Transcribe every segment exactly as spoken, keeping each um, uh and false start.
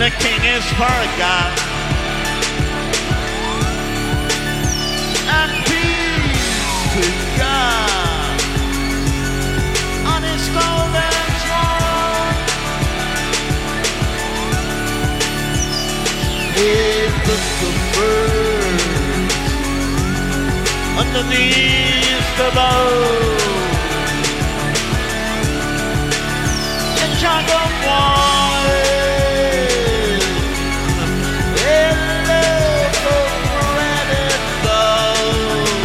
the king is forgot, and peace to God on his golden throne. He put the birds underneath the bow. Jungle wine, hello for red and gold.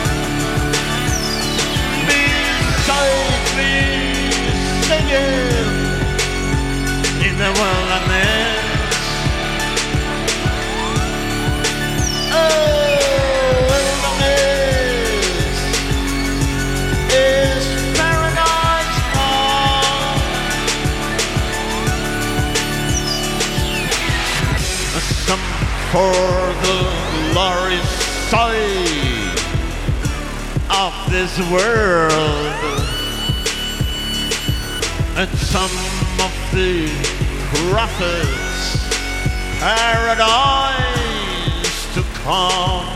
Beside me, singing in the wilderness. Oh, wilderness is paradise home. Some for the glorious sight of this world, and some of the prophets paradise to come.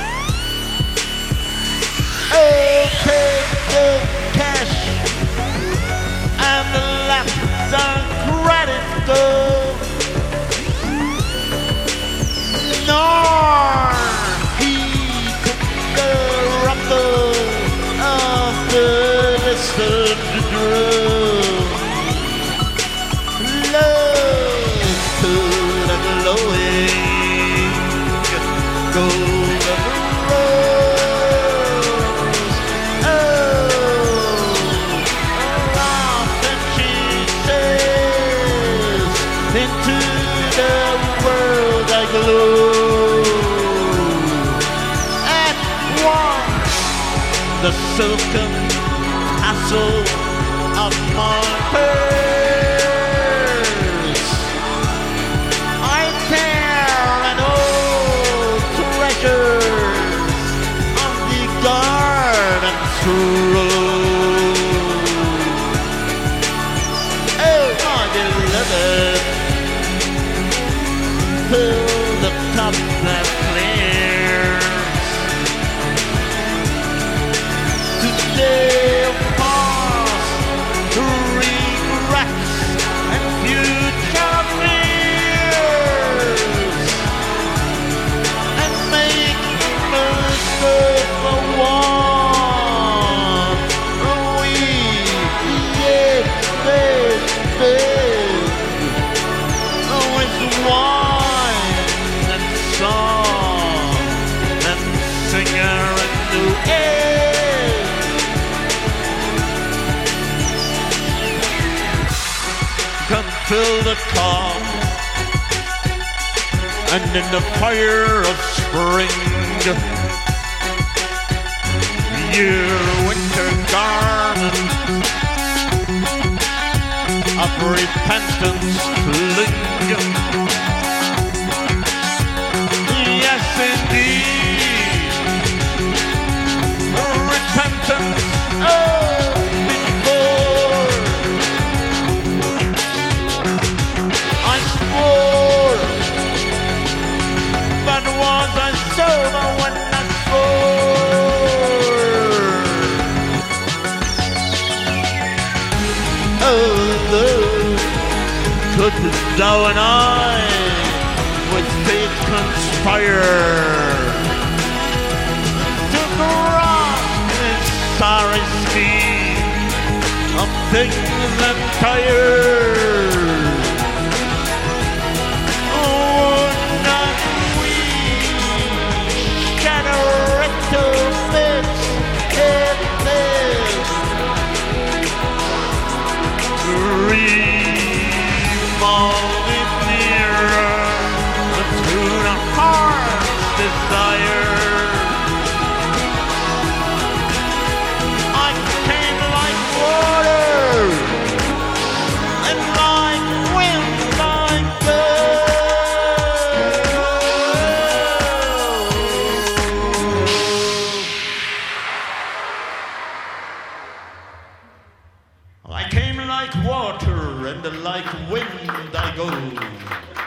Oh, take the cash and the laughter credit go. Nor he took the rumble of the distant drum. Love to the glowing golden rose. Oh, often she says, into the world I glow. The silken hassle of my purse, I tear an old treasures on the garden's road. Oh, my beloved, fill the cup that clears. Today of past regrets and future fears, and make most of the one we yet live with wine and song and singer and new air. Come fill the cup, and in the fire of spring, your winter garment of repentance cling. Yes, indeed, repentance. Oh. But was I sober when I swore? Oh, love, could thou and I with fate conspire to grasp this sorry scheme of things entire? Revolving nearer to the heart's desire. I came like water and like wind like gold. I came like water and like wind I go.